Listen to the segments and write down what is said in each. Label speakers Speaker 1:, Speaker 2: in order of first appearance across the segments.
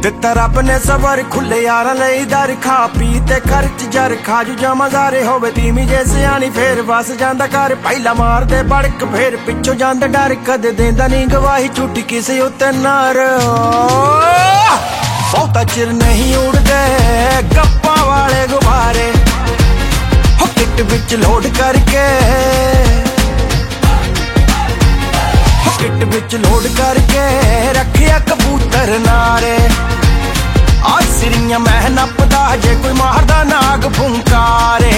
Speaker 1: ਦਿੱਤਾ ਰੱਬ ਨੇ ਸਬਰ ਖੁੱਲੇ ਯਾਰਾਂ ਲਈ ਦਰ ਖਾ ਪੀ ਤੇ ਖਰਚ ਜਰ ਖਾਜੂ ਜਾਵਾਂ ਜ਼ਾਰੇ ਹੋਵੇ ਤੀਵੀਂ ਜੇ ਸਿਆਣੀ ਫੇਰ ਵਸ ਜਾਂਦਾ ਘਰ ਪਹਿਲਾਂ ਮਾਰਦੇ ਬੜਕ ਫੇਰ ਪਿੱਛੋਂ ਜਾਂਦਾ ਡਰ ਕਦੇ ਦੇਂਦਾ ਨਹੀਂ ਗਵਾਹੀ ਝੂਠੀ ਕਿਸੇ ਉੱਤੇ ਨਾਰ ਬਹੁਤਾ ਚਿਰ ਨਹੀਂ ਉੜਦੇ ਗੱਪਾਂ ਵਾਲੇ ਗੁਬਾਰੇ ਹੋ ਕਿੱਟ ਵਿੱਚ ਲੋਡ ਕਰਕੇ ਕਿੱਟ ਵਿੱਚ ਲੋਡ ਕਰਕੇ ਰੱਖਿਆ ਕਬੂਤਰ ਨਾਰੇ ਆ ਸਿਰੀਆਂ ਮੈਂ ਨੱਪਦਾ ਜੇ ਕੋਈ ਮਾਰਦਾ ਨਾਗ ਫੁੰਕਾਰੇ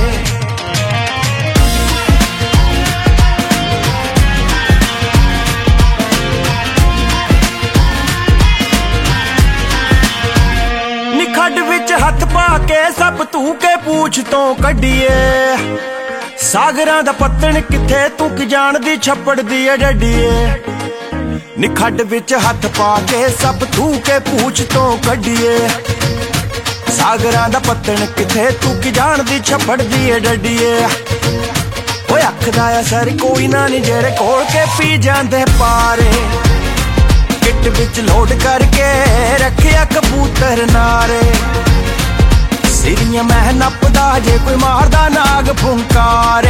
Speaker 1: ਨੀ ਖੱਡ ਵਿੱਚ ਹੱਥ ਪਾ ਕੇ ਸਭ ਧੂ ਕੇ ਪੂਛ ਤੋਂ ਕੱਢੀਏ ਸਾਗਰਾਂ ਦਾ ਪੱਤਣ ਕਿੱਥੇ ਤੂੰ ਕਿ ਜਾਣਦੀ ਛੱਪੜ ਦੀ ਏ ਡੱਡੀਏ ਨੀ ਖੱਡ ਵਿੱਚ ਹੱਥ ਪਾ ਕੇ ਸਭ ਧੂ ਕੇ ਪੂਛ ਤੋਂ ਕੱਢੀਏ ਸਾਗਰਾਂ ਦਾ ਪੱਤਣ ਕਿੱਥੇ ਤੂੰ ਕਿ ਜਾਣਦੀ ਛੱਪੜ ਦੀ ਏ ਡੱਡੀਏ ਓਏ ਅੱਖ ਦਾ ਅਸਰ ਕੋਈ ਨਾ ਨੀ ਜਿਹੜੇ ਕੋਲ ਕੇ ਪੀ ਜਾਂਦੇ ਪਾਰੇ ਕਿੱਟ ਵਿੱਚ ਲੋਡ ਕਰਕੇ ਰੱਖਿਆ ਕਬੂਤਰ ਨਾਰੇ ਸਿਰੀਆਂ ਮੈਂ ਨੱਪਦਾ ਜੇ ਕੋਈ ਮਾਰਦਾ ਨਾਗ ਫੁੰਕਾਰੇ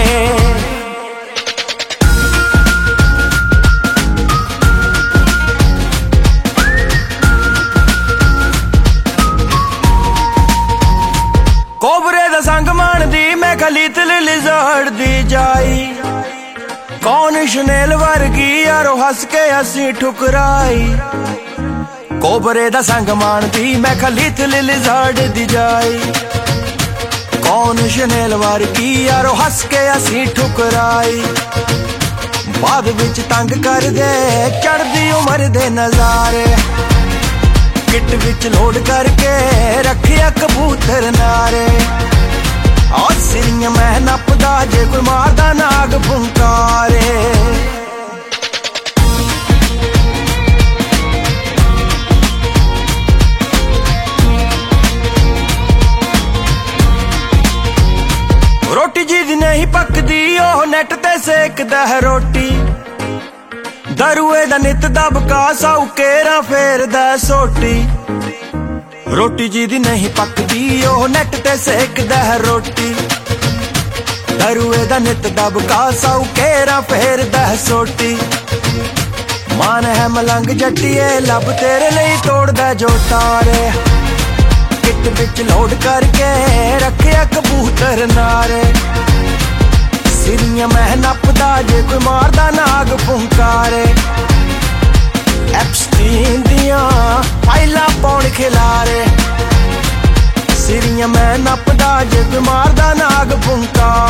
Speaker 1: ਕੋਬਰੇ ਦਾ ਸੰਗ ਮਾਣਦੀ ਮੈਂ ਖਲੀਤ ਲਿਜ਼ਾਰਡ ਦੀ ਜਾਈ ਕੌਣ ਸ਼ਨੇਲ ਵਰਗੀ ਯਾਰੋ ਹੱਸ ਕੇ ਅਸੀਂ ਠੁਕਰਾਈ ਕੋਬਰੇ ਦਾ ਸੰਗ ਮਾਣਦੀ ਮੈਂ ਖਲੀਤ ਲਿਜ਼ਾਰਡ ਦੀ ਜਾਈ ਕੌਣ ਸ਼ਨੇਲ ਵਰਗੀ ਯਾਰੋ ਹੱਸ ਕੇ ਅਸੀਂ ਠੁਕਰਾਈ ਬਾਅਦ ਵਿੱਚ ਤੰਗ ਕਰਦੇ ਚੜ੍ਹਦੀ ਉਮਰ ਦੇ ਨਜ਼ਾਰੇ ਕਿੱਟ ਵਿੱਚ ਲੋਡ ਕਰਕੇ ਰੱਖਿਆ ਕਬੂਤਰ ਨਾਰੇ ਆ ਸਿਰੀਆਂ ਮੈਂ ਨੱਪਦਾ ਜੇ ਕੋਈ ਮਾਰਦਾ ਨਾਗ ਫੁੰਕਾਰੇ ਰੋਟੀ ਜੀ ਦੀ ਨਹੀਂ ਪੱਕਦੀ ਉਹ ਨੈਟ ਤੇ ਸੇਕਦਾ ਹੈ ਰੋਟੀ ਦਰੂਏ ਦਾ ਨਿੱਤ ਦਬਕਾ ਸਾਊ ਕੇਰਾ ਫੇਰਦਾ ਸੋਟੀ ਰੋਟੀ ਜੀ ਦੀ ਨਹੀਂ ਪੱਕਦੀ ਉਹ ਨੈਟ ਤੇ ਸੇਕਦਾ ਹੈ ਰੋਟੀ ਦਰੂਏ ਦਾ ਨਿੱਤ ਦਬਕਾ ਸਾਊ ਕੇਰਾ ਫੇਰਦਾ ਸੋਟੀ ਮਾਨ ਹੈ ਮਲੰਗ ਜੱਟੀਏ ਲੱਭ ਤੇਰੇ ਲਈ ਤੋੜਦਾ ਜੋ ਤਾਰੇ ਕਿੱਟ ਵਿੱਚ ਲੋਡ ਕਰਕੇ ਰੱਖਿਆ ਕਬੂਤਰ ਨਾਰੇ ਸਿਰੀਆਂ ਮੈਂ ਨੱਪਦਾ ਜੇ ਕੋਈ ਮਾਰਦਾ ਨਾਗ ਫੁੰਕਾਰੇ ਐਪਸਟੀਨ ਦੀਆਂ ਫਾਈਲਾਂ ਪਾਉਣ ਖਿਲਾਰੇ ਸਿਰੀਆਂ ਮੈਂ ਨੱਪਦਾ ਜੇ ਕੋਈ ਮਾਰਦਾ ਨਾਗ ਫੁੰਕਾਰੇ